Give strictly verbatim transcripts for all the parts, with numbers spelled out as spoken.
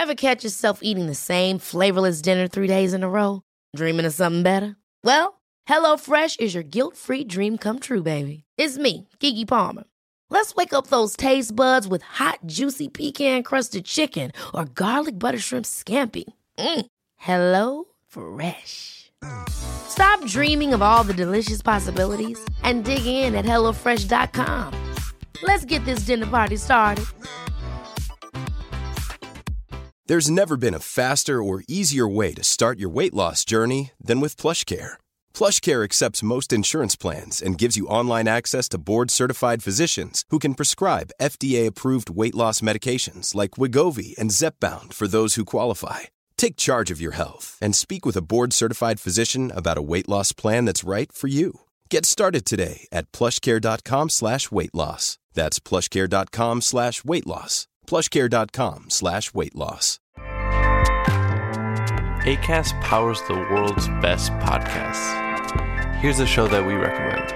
Ever catch yourself eating the same flavorless dinner three days in a row? Dreaming of something better? Well, HelloFresh is your guilt-free dream come true, baby. It's me, Keke Palmer. Let's wake up those taste buds with hot, juicy pecan-crusted chicken or garlic butter shrimp scampi. Mm. Hello Fresh. Stop dreaming of all the delicious possibilities and dig in at hello fresh dot com. Let's get this dinner party started. There's never been a faster or easier way to start your weight loss journey than with PlushCare. PlushCare accepts most insurance plans and gives you online access to board-certified physicians who can prescribe F D A-approved weight loss medications like Wegovy and Zepbound for those who qualify. Take charge of your health and speak with a board-certified physician about a weight loss plan that's right for you. Get started today at plushcare.com slash weight loss. That's plushcare.com slash weight loss. plushcare.com slash weight loss. Acast powers the world's best podcasts. Here's a show that we recommend.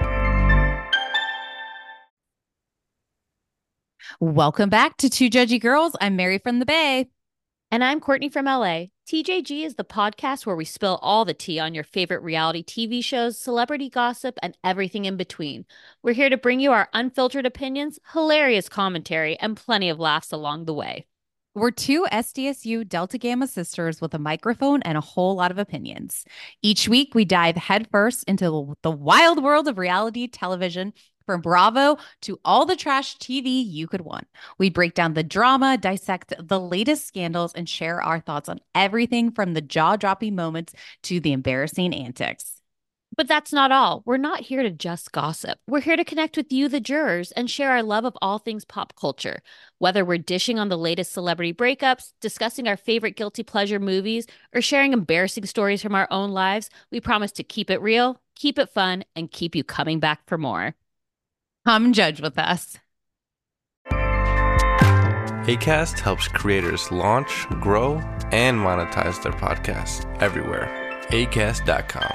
Welcome back to Two Judgy Girls. I'm Mary from the Bay. And I'm Courtney from L A. T J G is the podcast where we spill all the tea on your favorite reality T V shows, celebrity gossip, and everything in between. We're here to bring you our unfiltered opinions, hilarious commentary, and plenty of laughs along the way. We're two S D S U Delta Gamma sisters with a microphone and a whole lot of opinions. Each week, we dive headfirst into the wild world of reality television, from Bravo to all the trash T V you could want. We break down the drama, dissect the latest scandals, and share our thoughts on everything from the jaw-dropping moments to the embarrassing antics. But that's not all. We're not here to just gossip. We're here to connect with you, the jurors, and share our love of all things pop culture. Whether we're dishing on the latest celebrity breakups, discussing our favorite guilty pleasure movies, or sharing embarrassing stories from our own lives, we promise to keep it real, keep it fun, and keep you coming back for more. Come judge with us. Acast helps creators launch, grow, and monetize their podcasts everywhere. acast dot com.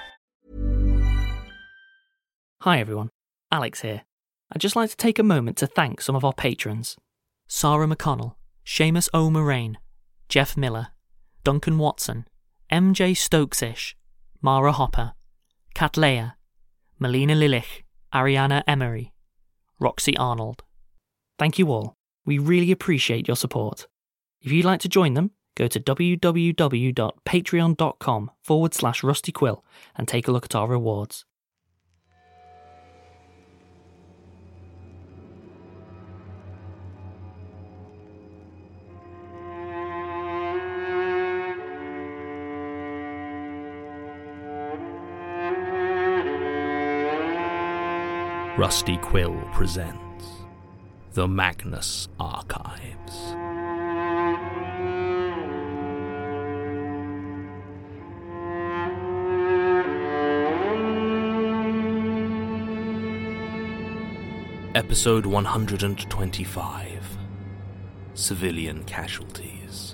Hi everyone, Alex here. I'd just like to take a moment to thank some of our patrons. Sarah McConnell, Seamus O. Moraine, Jeff Miller, Duncan Watson, M J Stokesish, Mara Hopper, Kat Leah, Melina Lilich, Ariana Emery, Roxy Arnold. Thank you all. We really appreciate your support. If you'd like to join them, go to www.patreon.com forward slash Rusty Quill and take a look at our rewards. Rusty Quill presents The Magnus Archives. Episode one hundred twenty-five. Civilian Casualties.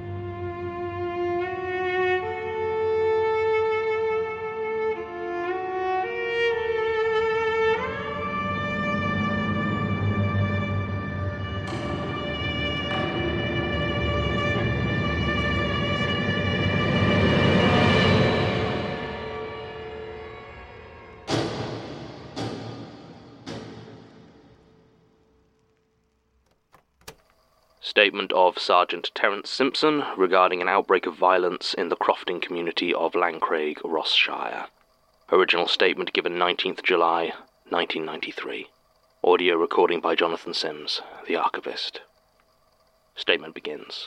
Statement of Sergeant Terence Simpson regarding an outbreak of violence in the Crofting community of Lancraig, Rossshire. Original statement given nineteenth of July, nineteen ninety-three. Audio recording by Jonathan Sims, the archivist. Statement begins.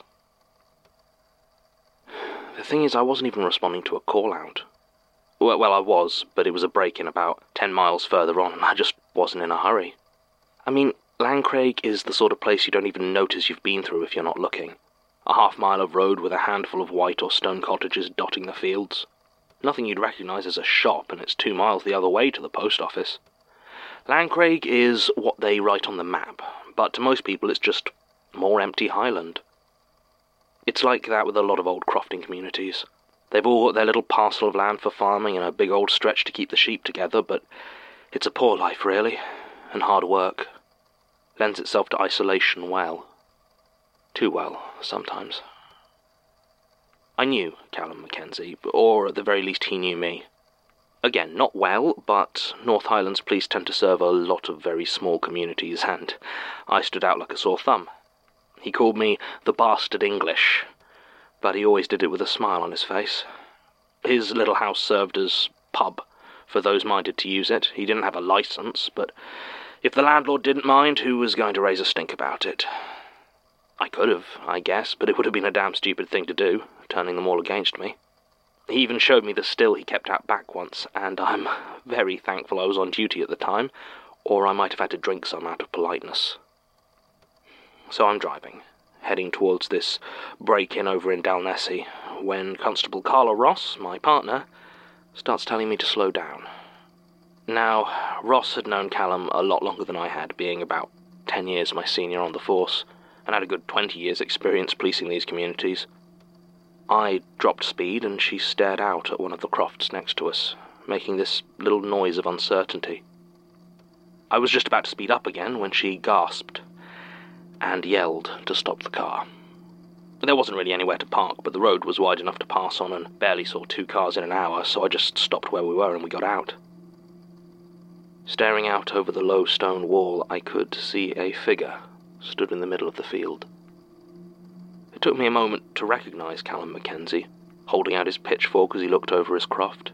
The thing is, I wasn't even responding to a call-out. Well, well, I was, but it was a break-in about ten miles further on, and I just wasn't in a hurry. I mean, Lancraig is the sort of place you don't even notice you've been through if you're not looking. A half mile of road with a handful of white or stone cottages dotting the fields. Nothing you'd recognise as a shop, and it's two miles the other way to the post office. Lancraig is what they write on the map, but to most people it's just more empty highland. It's like that with a lot of old crofting communities. They've all got their little parcel of land for farming and a big old stretch to keep the sheep together, but it's a poor life, really, and hard work. Lends itself to isolation well. Too well, sometimes. I knew Callum Mackenzie, or at the very least he knew me. Again, not well, but North Highlands police tend to serve a lot of very small communities, and I stood out like a sore thumb. He called me the bastard English, but he always did it with a smile on his face. His little house served as pub for those minded to use it. He didn't have a licence, but if the landlord didn't mind, who was going to raise a stink about it? I could have, I guess, but it would have been a damn stupid thing to do, turning them all against me. He even showed me the still he kept out back once, and I'm very thankful I was on duty at the time, or I might have had to drink some out of politeness. So I'm driving, heading towards this break-in over in Dalnessie, when Constable Carla Ross, my partner, starts telling me to slow down. Now, Ross had known Callum a lot longer than I had, being about ten years my senior on the force, and had a good twenty years' experience policing these communities. I dropped speed, and she stared out at one of the crofts next to us, making this little noise of uncertainty. I was just about to speed up again when she gasped and yelled to stop the car. There wasn't really anywhere to park, but the road was wide enough to pass on and barely saw two cars in an hour, so I just stopped where we were and we got out. Staring out over the low stone wall, I could see a figure stood in the middle of the field. It took me a moment to recognise Callum Mackenzie, holding out his pitchfork as he looked over his croft.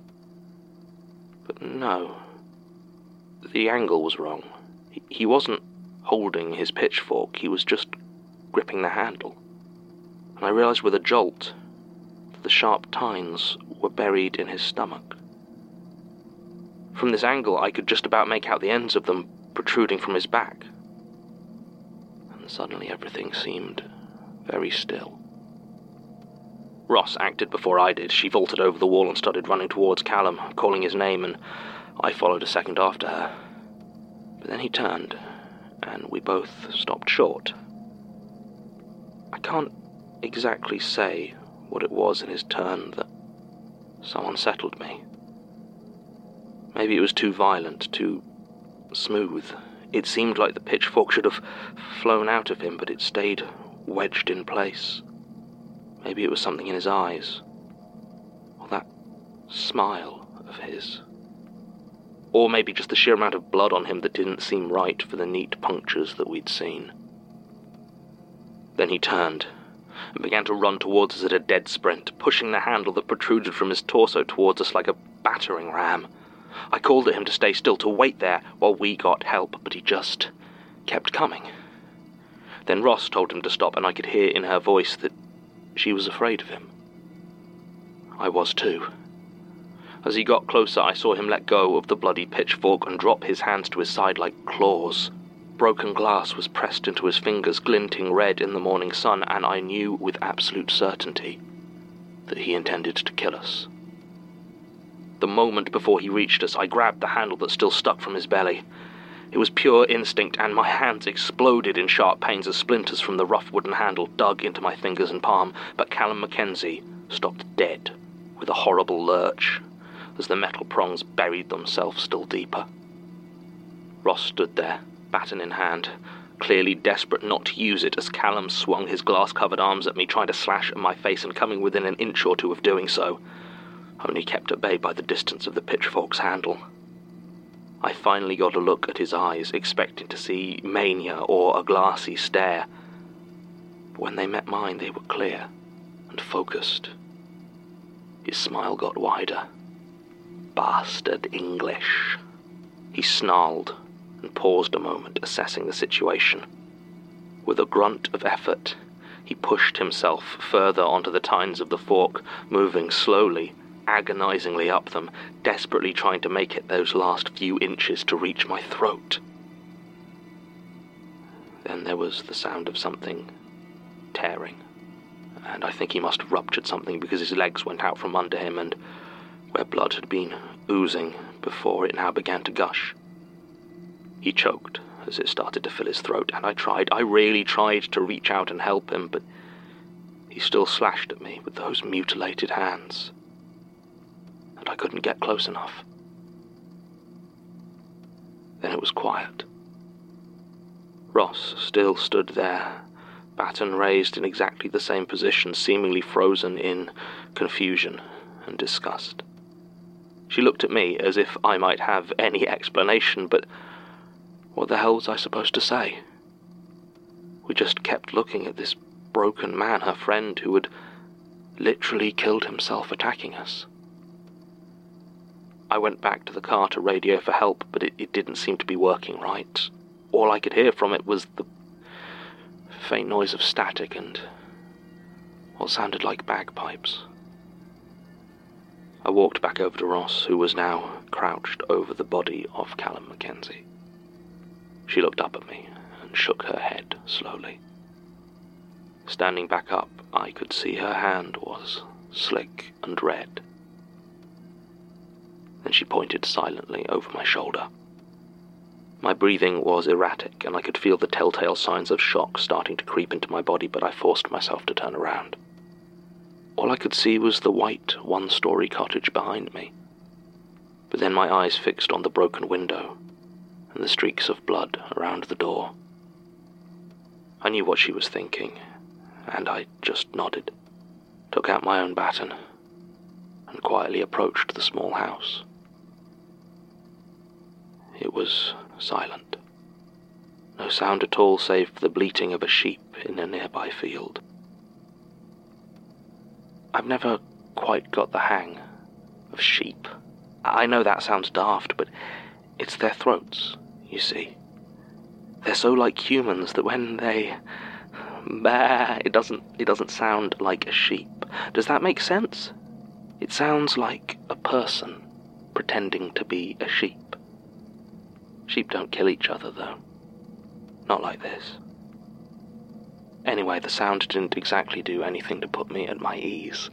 But no, the angle was wrong. He, he wasn't holding his pitchfork, he was just gripping the handle. And I realised with a jolt that the sharp tines were buried in his stomach. From this angle, I could just about make out the ends of them protruding from his back. And suddenly everything seemed very still. Ross acted before I did. She vaulted over the wall and started running towards Callum, calling his name, and I followed a second after her. But then he turned, and we both stopped short. I can't exactly say what it was in his turn that so unsettled me. Maybe it was too violent, too smooth. It seemed like the pitchfork should have flown out of him, but it stayed wedged in place. Maybe it was something in his eyes, or that smile of his. Or maybe just the sheer amount of blood on him that didn't seem right for the neat punctures that we'd seen. Then he turned and began to run towards us at a dead sprint, pushing the handle that protruded from his torso towards us like a battering ram. I called at him to stay still, to wait there while we got help, but he just kept coming. Then Ross told him to stop, and I could hear in her voice that she was afraid of him. I was too. As he got closer, I saw him let go of the bloody pitchfork and drop his hands to his side like claws. Broken glass was pressed into his fingers, glinting red in the morning sun, and I knew with absolute certainty that he intended to kill us. The moment before he reached us, I grabbed the handle that still stuck from his belly. It was pure instinct, and my hands exploded in sharp pains as splinters from the rough wooden handle dug into my fingers and palm, but Callum Mackenzie stopped dead with a horrible lurch as the metal prongs buried themselves still deeper. Ross stood there, baton in hand, clearly desperate not to use it as Callum swung his glass-covered arms at me, trying to slash at my face and coming within an inch or two of doing so, only kept at bay by the distance of the pitchfork's handle. I finally got a look at his eyes, expecting to see mania or a glassy stare. But when they met mine, they were clear and focused. His smile got wider. Bastard English. He snarled and paused a moment, assessing the situation. With a grunt of effort, he pushed himself further onto the tines of the fork, moving slowly, agonizingly up them, desperately trying to make it those last few inches to reach my throat. Then there was the sound of something tearing, and I think he must have ruptured something because his legs went out from under him, and where blood had been oozing before, it now began to gush. He choked as it started to fill his throat, and I tried, I really tried to reach out and help him, but he still slashed at me with those mutilated hands, and I couldn't get close enough. Then it was quiet. Ross still stood there, baton raised in exactly the same position, seemingly frozen in confusion and disgust. She looked at me as if I might have any explanation, but what the hell was I supposed to say? We just kept looking at this broken man, her friend, who had literally killed himself attacking us. I went back to the car to radio for help, but it, it didn't seem to be working right. All I could hear from it was the faint noise of static and what sounded like bagpipes. I walked back over to Ross, who was now crouched over the body of Callum Mackenzie. She looked up at me and shook her head slowly. Standing back up, I could see her hand was slick and red. Then she pointed silently over my shoulder. My breathing was erratic, and I could feel the telltale signs of shock starting to creep into my body, but I forced myself to turn around. All I could see was the white, one-story cottage behind me. But then my eyes fixed on the broken window and the streaks of blood around the door. I knew what she was thinking, and I just nodded, took out my own baton, and quietly approached the small house. It was silent. No sound at all save for the bleating of a sheep in a nearby field. I've never quite got the hang of sheep. I know that sounds daft, but it's their throats, you see. They're so like humans that when they... bah, it doesn't, it doesn't sound like a sheep. Does that make sense? It sounds like a person pretending to be a sheep. Sheep don't kill each other, though. Not like this. Anyway, the sound didn't exactly do anything to put me at my ease.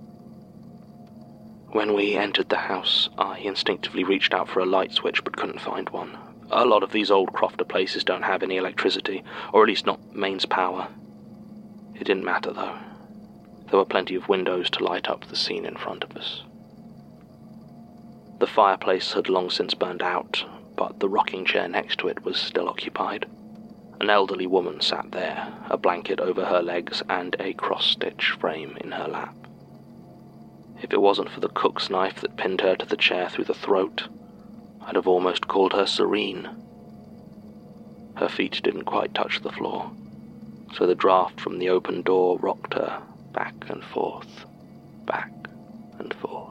When we entered the house, I instinctively reached out for a light switch but couldn't find one. A lot of these old crofter places don't have any electricity, or at least not mains power. It didn't matter, though. There were plenty of windows to light up the scene in front of us. The fireplace had long since burned out, but the rocking chair next to it was still occupied. An elderly woman sat there, a blanket over her legs and a cross-stitch frame in her lap. If it wasn't for the cook's knife that pinned her to the chair through the throat, I'd have almost called her serene. Her feet didn't quite touch the floor, so the draft from the open door rocked her back and forth, back and forth.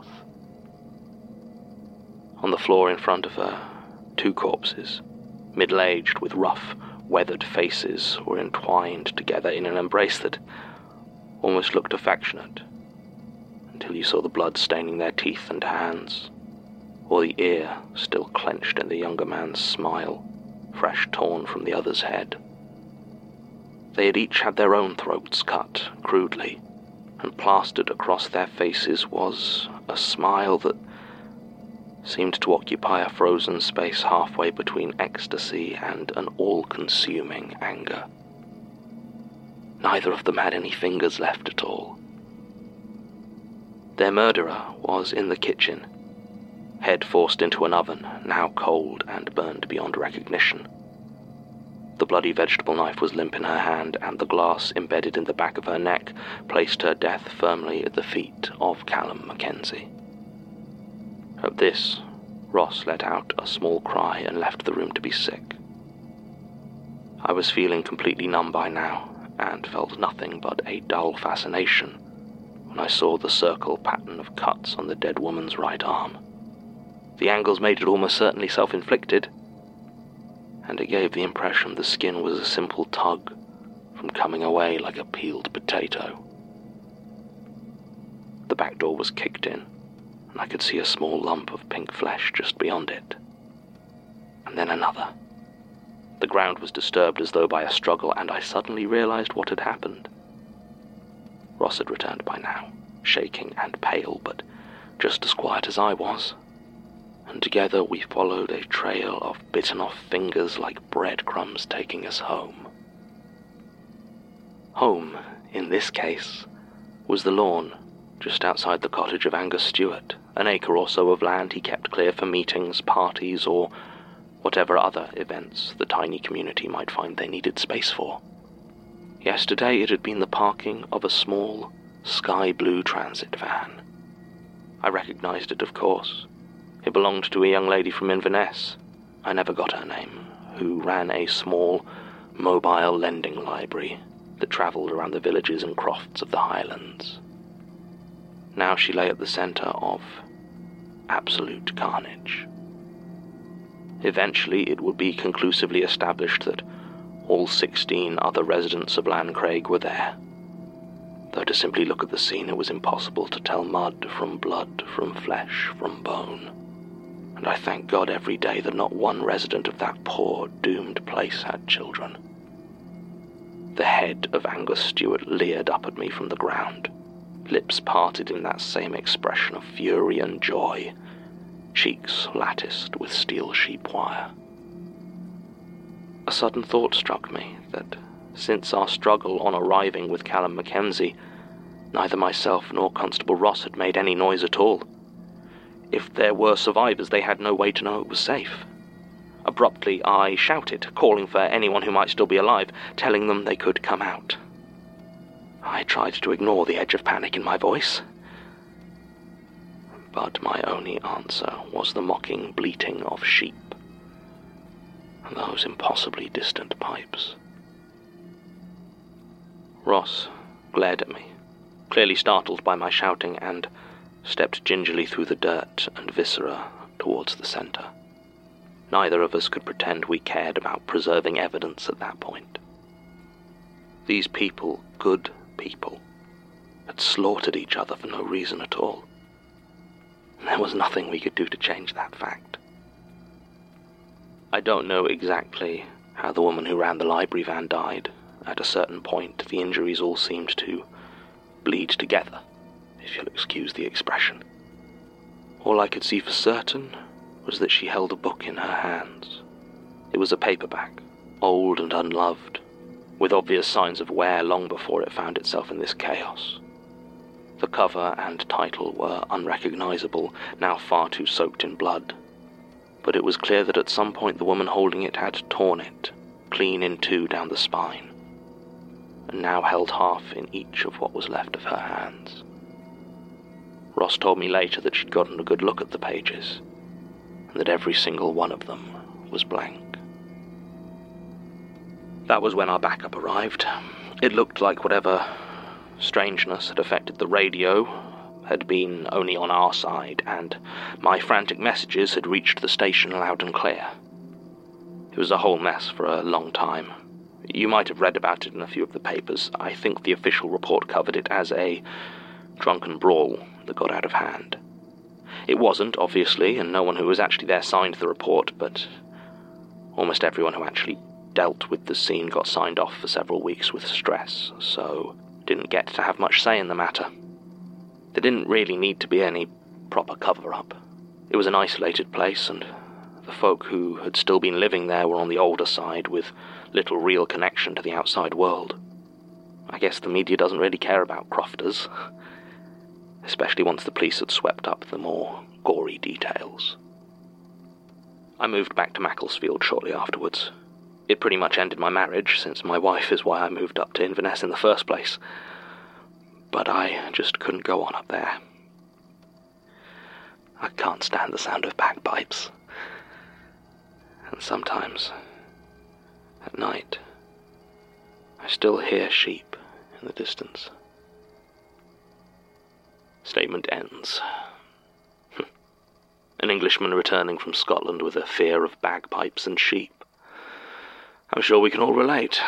On the floor in front of her, two corpses, middle-aged with rough, weathered faces, were entwined together in an embrace that almost looked affectionate, until you saw the blood staining their teeth and hands, or the ear still clenched in the younger man's smile, fresh torn from the other's head. They had each had their own throats cut crudely, and plastered across their faces was a smile that seemed to occupy a frozen space halfway between ecstasy and an all-consuming anger. Neither of them had any fingers left at all. Their murderer was in the kitchen, head forced into an oven, now cold and burned beyond recognition. The bloody vegetable knife was limp in her hand, and the glass embedded in the back of her neck placed her death firmly at the feet of Callum Mackenzie. At this, Ross let out a small cry and left the room to be sick. I was feeling completely numb by now, and felt nothing but a dull fascination when I saw the circle pattern of cuts on the dead woman's right arm. The angles made it almost certainly self-inflicted, and it gave the impression the skin was a simple tug from coming away like a peeled potato. The back door was kicked in, and I could see a small lump of pink flesh just beyond it. And then another. The ground was disturbed as though by a struggle, and I suddenly realized what had happened. Ross had returned by now, shaking and pale, but just as quiet as I was. And together we followed a trail of bitten-off fingers like breadcrumbs taking us home. Home, in this case, was the lawn just outside the cottage of Angus Stewart, an acre or so of land he kept clear for meetings, parties, or whatever other events the tiny community might find they needed space for. Yesterday it had been the parking of a small, sky-blue transit van. I recognized it, of course. It belonged to a young lady from Inverness, I never got her name, who ran a small, mobile lending library that travelled around the villages and crofts of the Highlands. Now she lay at the centre of absolute carnage. Eventually it would be conclusively established that all sixteen other residents of Lancraig were there, though to simply look at the scene it was impossible to tell mud from blood, from flesh, from bone. And I thank God every day that not one resident of that poor, doomed place had children. The head of Angus Stewart leered up at me from the ground, lips parted in that same expression of fury and joy, cheeks latticed with steel sheep wire. A sudden thought struck me that, since our struggle on arriving with Callum Mackenzie, neither myself nor Constable Ross had made any noise at all. If there were survivors, they had no way to know it was safe. Abruptly, I shouted, calling for anyone who might still be alive, telling them they could come out. I tried to ignore the edge of panic in my voice, but my only answer was the mocking bleating of sheep and those impossibly distant pipes. Ross glared at me, clearly startled by my shouting, and stepped gingerly through the dirt and viscera towards the centre. Neither of us could pretend we cared about preserving evidence at that point. These people, good people, had slaughtered each other for no reason at all. There was nothing we could do to change that fact. I don't know exactly how the woman who ran the library van died. At a certain point, the injuries all seemed to bleed together, if you'll excuse the expression. All I could see for certain was that she held a book in her hands. It was a paperback, old and unloved, with obvious signs of wear long before it found itself in this chaos. The cover and title were unrecognizable, now far too soaked in blood, but it was clear that at some point the woman holding it had torn it, clean in two down the spine, and now held half in each of what was left of her hands. Ross told me later that she'd gotten a good look at the pages, and that every single one of them was blank. That was when our backup arrived. It looked like whatever strangeness had affected the radio had been only on our side, and my frantic messages had reached the station loud and clear. It was a whole mess for a long time. You might have read about it in a few of the papers. I think the official report covered it as a drunken brawl that got out of hand. It wasn't, obviously, and no one who was actually there signed the report, but almost everyone who actually dealt with the scene got signed off for several weeks with stress, so didn't get to have much say in the matter. There didn't really need to be any proper cover-up. It was an isolated place, and the folk who had still been living there were on the older side with little real connection to the outside world. I guess the media doesn't really care about crofters, especially once the police had swept up the more gory details. I moved back to Macclesfield shortly afterwards. It pretty much ended my marriage, since my wife is why I moved up to Inverness in the first place. But I just couldn't go on up there. I can't stand the sound of bagpipes. And sometimes, at night, I still hear sheep in the distance. Statement ends. An Englishman returning from Scotland with a fear of bagpipes and sheep. I'm sure we can all relate.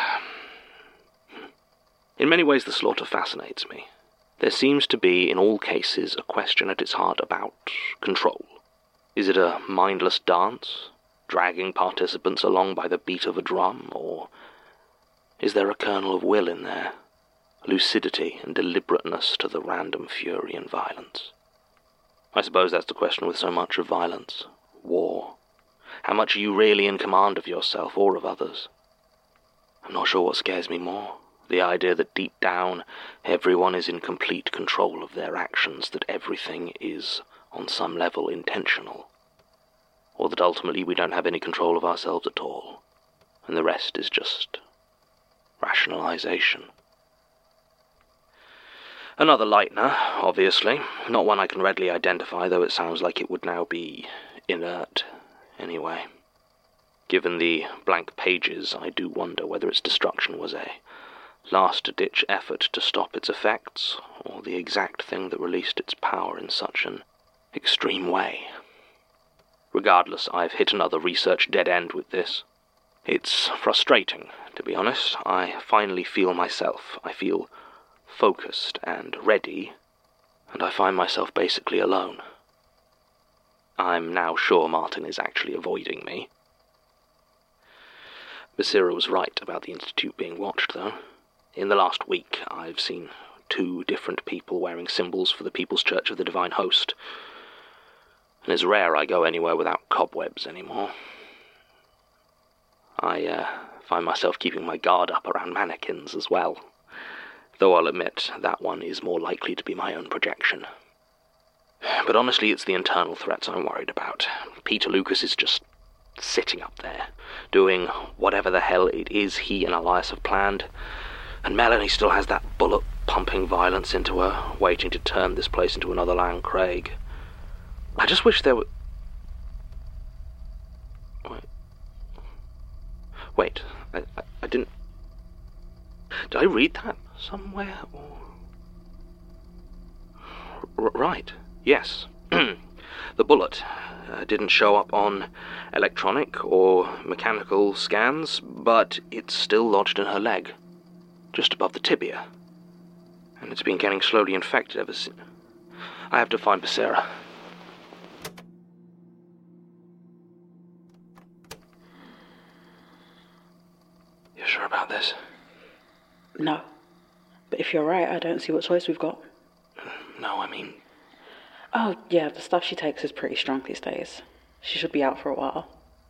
In many ways, the slaughter fascinates me. There seems to be, in all cases, a question at its heart about control. Is it a mindless dance, dragging participants along by the beat of a drum, or is there a kernel of will in there, lucidity and deliberateness to the random fury and violence? I suppose that's the question with so much of violence, war. How much are you really in command of yourself or of others? I'm not sure what scares me more. The idea that deep down, everyone is in complete control of their actions, that everything is, on some level, intentional. Or that ultimately we don't have any control of ourselves at all, and the rest is just rationalization. Another lightener, obviously. Not one I can readily identify, though it sounds like it would now be inert, anyway. Given the blank pages, I do wonder whether its destruction was a last-ditch effort to stop its effects, or the exact thing that released its power in such an extreme way. Regardless, I've hit another research dead end with this. It's frustrating, to be honest. I finally feel myself. I feel focused and ready, and I find myself basically alone. I'm now sure Martin is actually avoiding me. Basira was right about the Institute being watched, though. In the last week, I've seen two different people wearing symbols for the People's Church of the Divine Host, and it's rare I go anywhere without cobwebs anymore. I uh, find myself keeping my guard up around mannequins as well, though I'll admit that one is more likely to be my own projection. But honestly, it's the internal threats I'm worried about. Peter Lucas is just sitting up there, doing whatever the hell it is he and Elias have planned, and Melanie still has that bullet pumping violence into her, waiting to turn this place into another Lan Craig. I just wish there were... Wait. Wait, I, I, I didn't... Did I read that somewhere? Or... R- right, yes. The bullet uh, didn't show up on electronic or mechanical scans, but it's still lodged in her leg, just above the tibia. And it's been getting slowly infected ever since. I have to find Basira. You sure about this? No. But if you're right, I don't see what choice we've got. No, I mean... Oh, yeah, the stuff she takes is pretty strong these days. She should be out for a while.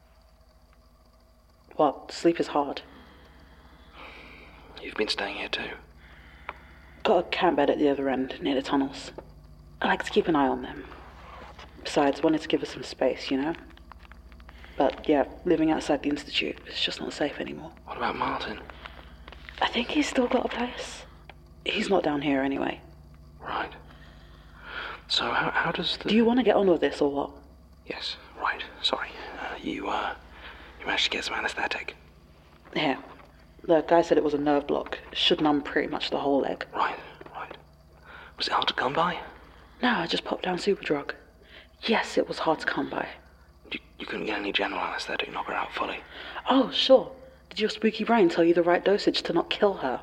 What? Sleep is hard. You've been staying here too? Got a camp bed at the other end, near the tunnels. I like to keep an eye on them. Besides, wanted to give her some space, you know? But yeah, living outside the Institute is just not safe anymore. What about Martin? I think he's still got a place. He's not down here anyway. Right. So how, how does the... Do you want to get on with this or what? Yes, right, sorry. Uh, you, uh, you managed to get some anesthetic? Yeah. The guy said it was a nerve block. Should numb pretty much the whole leg. Right, right. Was it hard to come by? No, I just popped down Superdrug. Yes, it was hard to come by. You, you couldn't get any general anesthetic to knock her out fully? Oh, sure. Did your spooky brain tell you the right dosage to not kill her?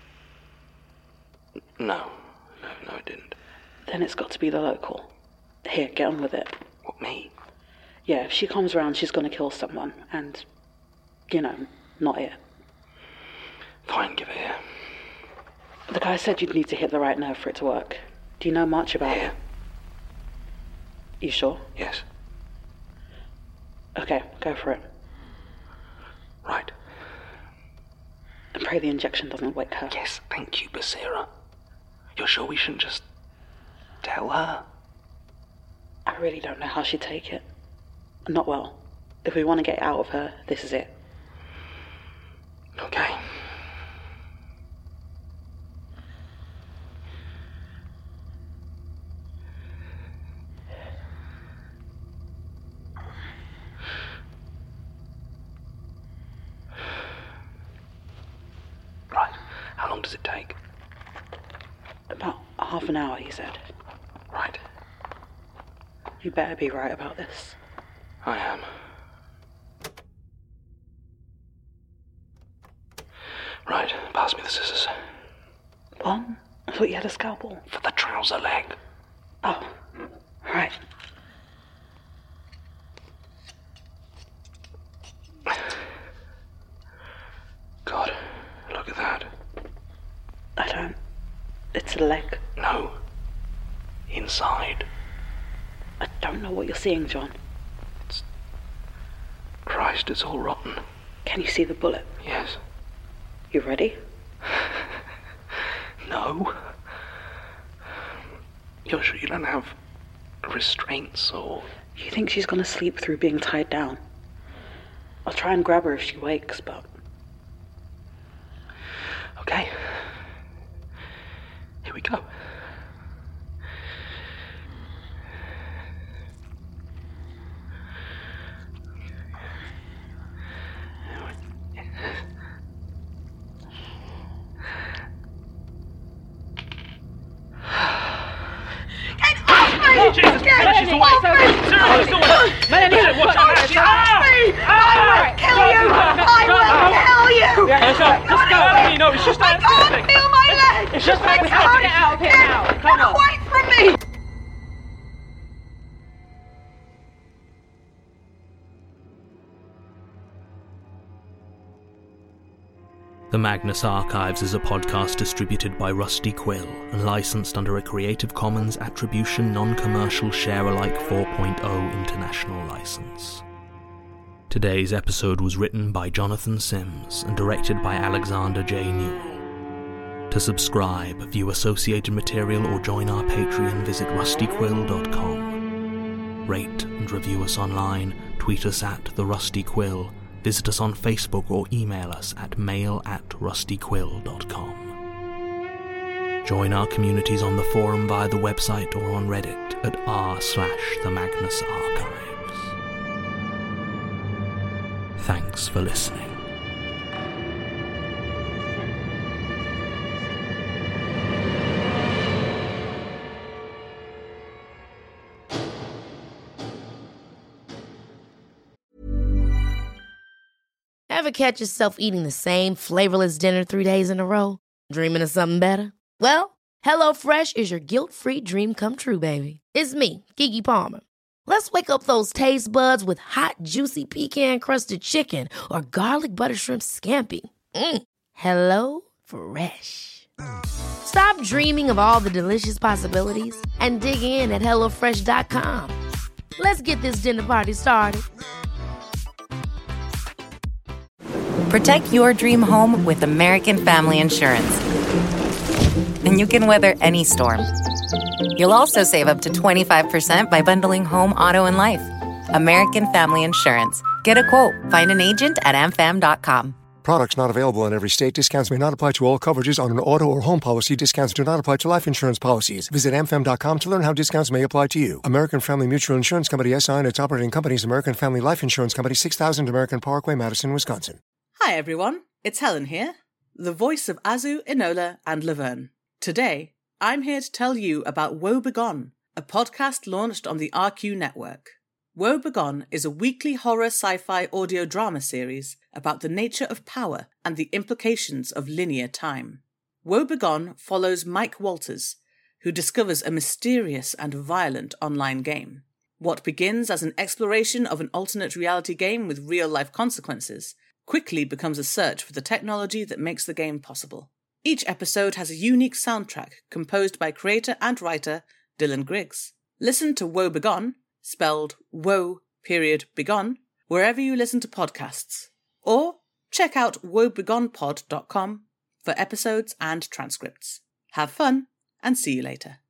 No. No, no, it didn't. Then it's got to be the local. Here, get on with it. What, me? Yeah, if she comes around, she's gonna kill someone. And, you know, not it. Fine, give it here. The guy said you'd need to hit the right nerve for it to work. Do you know much about Here. it? You sure? Yes. Okay, go for it. Right. And pray the injection doesn't wake her. Yes, thank you, Basira. You're sure we shouldn't just tell her? I really don't know how she'd take it. Not well. If we want to get out of her, this is it. Okay. Right. How long does it take? About half an hour, he said. Right. You better be right about this. I am. Right, pass me the scissors. What? I thought you had a scalpel. For the trouser leg. Oh, right. God, look at that. I don't... It's a leg. No. Inside. I don't know what you're seeing, John. It's... Christ, it's all rotten. Can you see the bullet? Yes. You ready? No. You're sure you don't have restraints or... You think she's gonna sleep through being tied down? I'll try and grab her if she wakes, but... Okay. Here we go. Jesus Christ, she's away! Seriously, she's away! Melanie, watch out! She ah! I will kill you! I will kill you! Let's go! Let's go! Melanie, no, it's just I can't feel my leg! It's just I we have to can't get out of here now! Get Come on! away from me! The Magnus Archives is a podcast distributed by Rusty Quill and licensed under a Creative Commons Attribution Non-Commercial Share-alike four point oh international license. Today's episode was written by Jonathan Sims and directed by Alexander J. Newell. To subscribe, view associated material, or join our Patreon, visit rusty quill dot com. Rate and review us online, tweet us at The Rusty Quill, visit us on Facebook, or email us at mail at rusty quill dot com. Join our communities on the forum via the website or on Reddit at r slash the Magnus Archives. Thanks for listening. Ever catch yourself eating the same flavorless dinner three days in a row? Dreaming of something better? Well, HelloFresh is your guilt-free dream come true, baby. It's me, Keke Palmer. Let's wake up those taste buds with hot, juicy pecan-crusted chicken or garlic butter shrimp scampi. Mm. Hello Fresh. Stop dreaming of all the delicious possibilities and dig in at hello fresh dot com. Let's get this dinner party started. Protect your dream home with American Family Insurance. And you can weather any storm. You'll also save up to twenty-five percent by bundling home, auto, and life. American Family Insurance. Get a quote. Find an agent at a m fam dot com. Products not available in every state. Discounts may not apply to all coverages on an auto or home policy. Discounts do not apply to life insurance policies. Visit a m fam dot com to learn how discounts may apply to you. American Family Mutual Insurance Company, S I and its operating companies, American Family Life Insurance Company, six thousand American Parkway, Madison, Wisconsin. Hi everyone, it's Helen here, the voice of Azu, Enola, and Laverne. Today, I'm here to tell you about Woe Begone, a podcast launched on the R Q network. Woe Begone is a weekly horror sci-fi audio drama series about the nature of power and the implications of linear time. Woe Begone follows Mike Walters, who discovers a mysterious and violent online game. What begins as an exploration of an alternate reality game with real-life consequences quickly becomes a search for the technology that makes the game possible. Each episode has a unique soundtrack composed by creator and writer Dylan Griggs. Listen to Woe Begone, spelled Woe period Begone, wherever you listen to podcasts. Or check out woe begone pod dot com for episodes and transcripts. Have fun, and see you later.